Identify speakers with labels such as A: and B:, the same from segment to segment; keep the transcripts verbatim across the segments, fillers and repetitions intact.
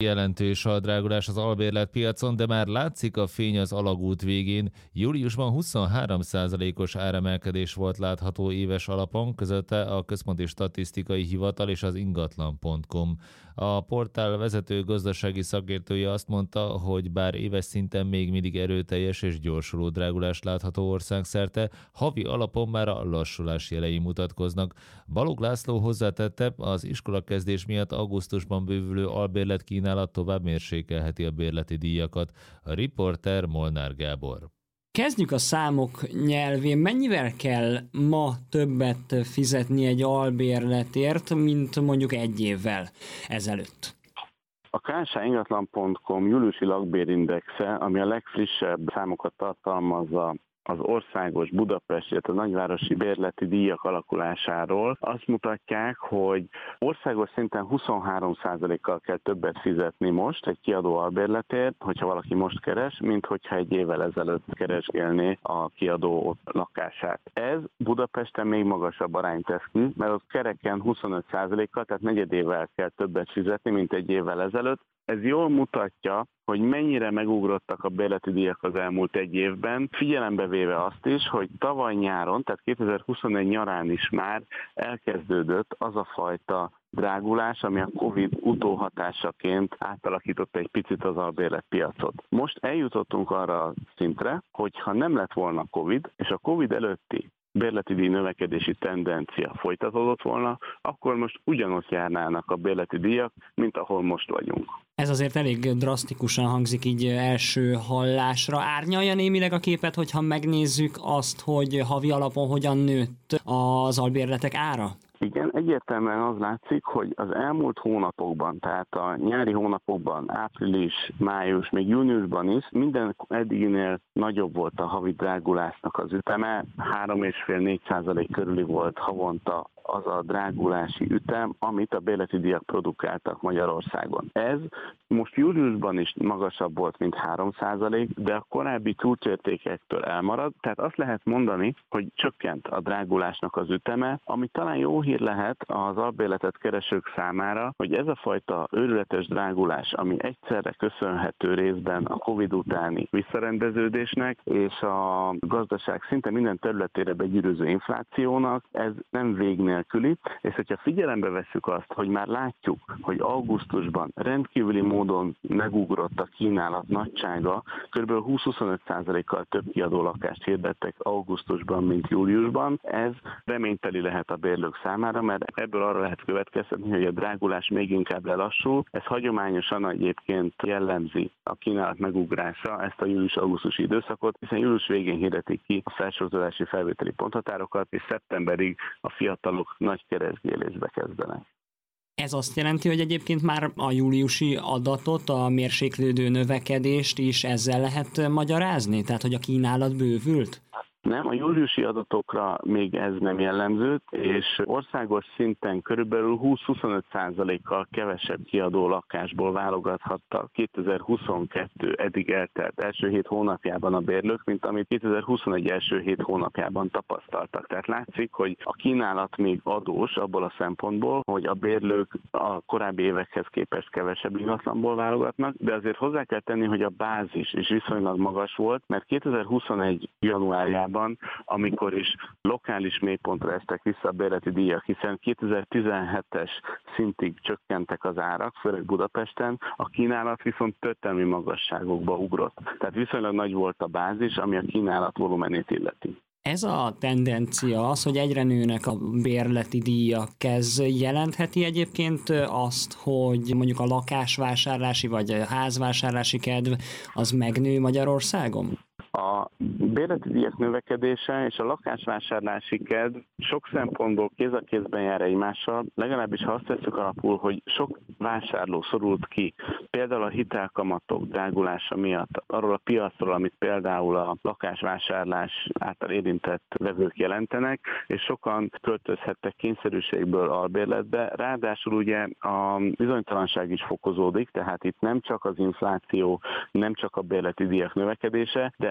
A: Jelentős a drágulás az albérletpiacon, de már látszik a fény az alagút végén. Júliusban huszonhárom százalékos áremelkedés volt látható éves alapon, közölte a Központi Statisztikai Hivatal és az ingatlan pont com. A portál vezető gazdasági szakértője azt mondta, hogy bár éves szinten még mindig erőteljes és gyorsuló drágulás látható országszerte, havi alapon már a lassulás jelei mutatkoznak. Balogh László hozzátette, az iskolakezdés miatt augusztusban bővülő albérlet kínálat tovább mérsékelheti a bérleti díjakat. A riporter Molnár Gábor.
B: Kezdjük a számok nyelvén. Mennyivel kell ma többet fizetni egy albérletért, mint mondjuk egy évvel ezelőtt?
C: A ká es há ingatlan pont com júliusi lakbérindexe, ami a legfrissebb számokat tartalmazza az országos, Budapest, illetve a nagyvárosi bérleti díjak alakulásáról, azt mutatják, hogy országos szinten huszonhárom százalékkal kell többet fizetni most egy kiadó albérletért, hogyha valaki most keres, mint hogyha egy évvel ezelőtt keresgélné a kiadó lakását. Ez Budapesten még magasabb arányt tesz ki, mert ott kereken huszonöt százalékkal, tehát negyedével kell többet fizetni, mint egy évvel ezelőtt. Ez jól mutatja, hogy mennyire megugrottak a bérleti díjak az elmúlt egy évben, figyelembe véve azt is, hogy tavaly nyáron, tehát kétezer-huszonegy nyarán is már elkezdődött az a fajta drágulás, ami a Covid utóhatásaként átalakította egy picit az albérletpiacot. Most eljutottunk arra a szintre, hogy ha nem lett volna Covid, és a Covid előtti bérleti díj növekedési tendencia folytatódott volna, akkor most ugyanott járnának a bérleti díjak, mint ahol most vagyunk.
B: Ez azért elég drasztikusan hangzik így első hallásra. Árnyalja némileg a képet, hogyha megnézzük azt, hogy havi alapon hogyan nőtt az albérletek ára?
C: Igen, egyértelműen az látszik, hogy az elmúlt hónapokban, tehát a nyári hónapokban, április, május, még júniusban is minden eddiginél nagyobb volt a havi drágulásnak az üteme, három egész öt-négy százalék körüli volt havonta az a drágulási ütem, amit a bérleti díjak produkáltak Magyarországon. Ez most júliusban is magasabb volt, mint három százalék, de a korábbi csúcsértékektől elmarad, tehát azt lehet mondani, hogy csökkent a drágulásnak az üteme, ami talán jó hír lehet az albérletet keresők számára, hogy ez a fajta őrületes drágulás, ami egyszerre köszönhető részben a Covid utáni visszarendeződésnek és a gazdaság szinte minden területére begyűrűző inflációnak, ez nem vég nélküli, és hogyha figyelembe vesszük azt, hogy már látjuk, hogy augusztusban rendkívüli módon megugrott a kínálat nagysága, kb. húsz-huszonöt százalékkal több kiadó lakást hirdettek augusztusban, mint júliusban, ez reményteli lehet a bérlők számára, mert ebből arra lehet következtetni, hogy a drágulás még inkább lelassul. Ez hagyományosan egyébként jellemzi a kínálat megugrása, ezt a július-augusztusi időszakot, hiszen július végén hirdetik ki a felsorozási felvételi ponthatárokat, és szeptemberig a fiatalok nagy keresgélésbe kezdenek.
B: Ez azt jelenti, hogy egyébként már a júliusi adatot, a mérséklődő növekedést is ezzel lehet magyarázni? Tehát, hogy a kínálat bővült?
C: Nem, a júliusi adatokra még ez nem jellemző, és országos szinten körülbelül húsz-huszonöt százalékkal kevesebb kiadó lakásból válogathattak kétezer-huszonkettő eddig eltelt első hét hónapjában a bérlők, mint amit kétezer-huszonegy első hét hónapjában tapasztaltak. Tehát látszik, hogy a kínálat még adós abból a szempontból, hogy a bérlők a korábbi évekhez képest kevesebb ingatlanból válogatnak, de azért hozzá kell tenni, hogy a bázis is viszonylag magas volt, mert kétezer-huszonegy januárjában, amikor is lokális mélypontra estek vissza a bérleti díjak, hiszen kétezer-tizenhetes szintig csökkentek az árak, főleg Budapesten, a kínálat viszont történelmi magasságokba ugrott. Tehát viszonylag nagy volt a bázis, ami a kínálat volumenét illeti.
B: Ez a tendencia, az, hogy egyre nőnek a bérleti díjak, ez jelentheti egyébként azt, hogy mondjuk a lakásvásárlási vagy a házvásárlási kedv az megnő Magyarországon?
C: A bérleti díjak növekedése és a lakásvásárlási kedv sok szempontból kéz a kézben jár egymással, legalábbis ha azt tesszük alapul, hogy sok vásárló szorult ki, például a hitelkamatok drágulása miatt, arról a piacról, amit például a lakásvásárlás által érintett vevők jelentenek, és sokan költözhettek kényszerűségből albérletbe, ráadásul ugye a bizonytalanság is fokozódik, tehát itt nem csak az infláció, nem csak a bérleti díjak növekedése, de akár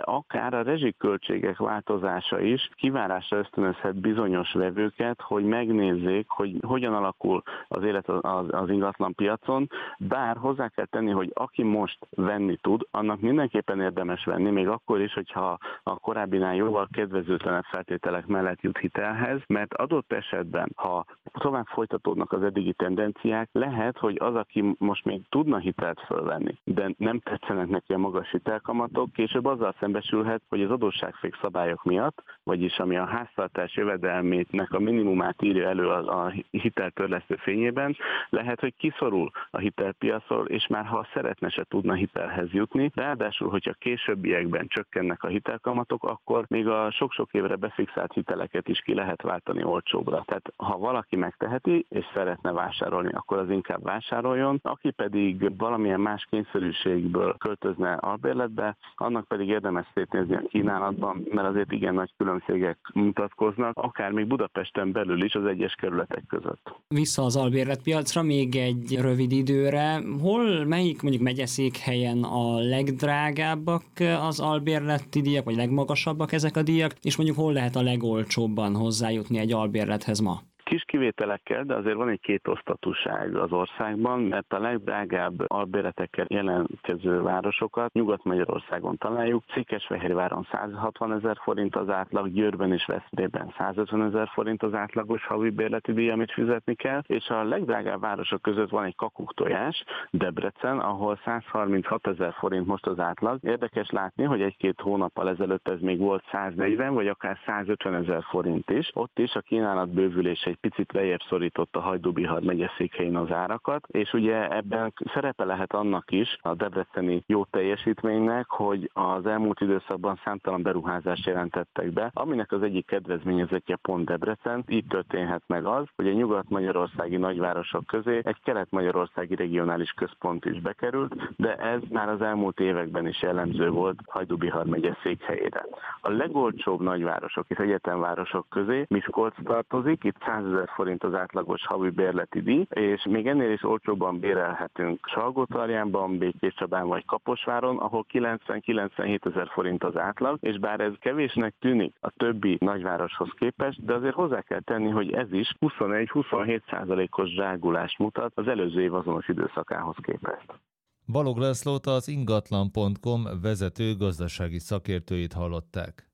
C: már a rezsiköltségek változása is kivárásra ösztönözhet bizonyos vevőket, hogy megnézzék, hogy hogyan alakul az élet az, az ingatlan piacon, bár hozzá kell tenni, hogy aki most venni tud, annak mindenképpen érdemes venni, még akkor is, hogyha a korábbinál jóval kedvezőtlenebb feltételek mellett jut hitelhez, mert adott esetben, ha tovább folytatódnak az eddigi tendenciák, lehet, hogy az, aki most még tudna hitelt fölvenni, de nem tetszenek neki a magas hitelkamatok, később azzal szembesülhet, hogy az adósságfék szabályok miatt, vagyis ami a háztartás jövedelmének a minimumát írja elő a, a hiteltörlesztő fényében, lehet, hogy kiszorul a hitelpiacról, és már ha szeretne, se tudna hitelhez jutni. Ráadásul, hogyha későbbiekben csökkennek a hitelkamatok, akkor még a sok-sok évre befixált hiteleket is ki lehet váltani olcsóbbra. Tehát ha valaki megteheti, és szeretne vásárolni, akkor az inkább vásároljon. Aki pedig valamilyen más kényszerűségből költözne albérletbe, annak pedig érdemes szétnézni a kínálatban, mert azért igen nagy különbségek mutatkoznak, akár még Budapesten belül is az egyes kerületek között.
B: Vissza az albérletpiacra még egy rövid időre. Hol, melyik mondjuk megyeszékhelyen a legdrágábbak az albérleti díjak, vagy legmagasabbak ezek a díjak, és mondjuk hol lehet a legolcsóbban hozzájutni egy albérlethez ma?
C: Kis kivételekkel, de azért van egy kétosztatúság az országban, mert a legdrágább albérletekkel jelentkező városokat Nyugat-Magyarországon találjuk. Székesfehérváron száz hatvan ezer forint az átlag, Győrben és Veszprémben száz ötven ezer forint az átlagos havi bérleti díj, amit fizetni kell, és a legdrágább városok között van egy kakuktojás, Debrecen, ahol száz harminchat ezer forint most az átlag. Érdekes látni, hogy egy-két hónappal ezelőtt ez még volt száz negyven vagy akár száz ötven ezer forint is. Ott is a kínálat bővülés egy picit lejjebb szorított a Hajdú-Bihar megyeszékhelyén az árakat, és ugye ebben szerepe lehet annak is, a debreceni jó teljesítménynek, hogy az elmúlt időszakban számtalan beruházást jelentettek be, aminek az egyik kedvezményezettje pont Debrecen. Így történhet meg az, hogy a nyugat-magyarországi nagyvárosok közé egy kelet-magyarországi regionális központ is bekerült, de ez már az elmúlt években is jellemző volt Hajdú-Bihar megye székhelyére. A legolcsóbb nagyvárosok és egyetemvárosok közé Miskolc tartozik, itt száz ezer forint az átlagos havi bérleti díj, és még ennél is olcsóbban bérelhetünk Salgótarjánban, Békéscsabán vagy Kaposváron, ahol kilencven-kilencvenhét ezer forint az átlag, és bár ez kevésnek tűnik a többi nagyvároshoz képest, de azért hozzá kell tenni, hogy ez is huszonegy-huszonhét százalékos drágulást mutat az előző év azonos időszakához képest.
A: Balog Lászlót, az ingatlan pont com vezető gazdasági szakértőit hallották.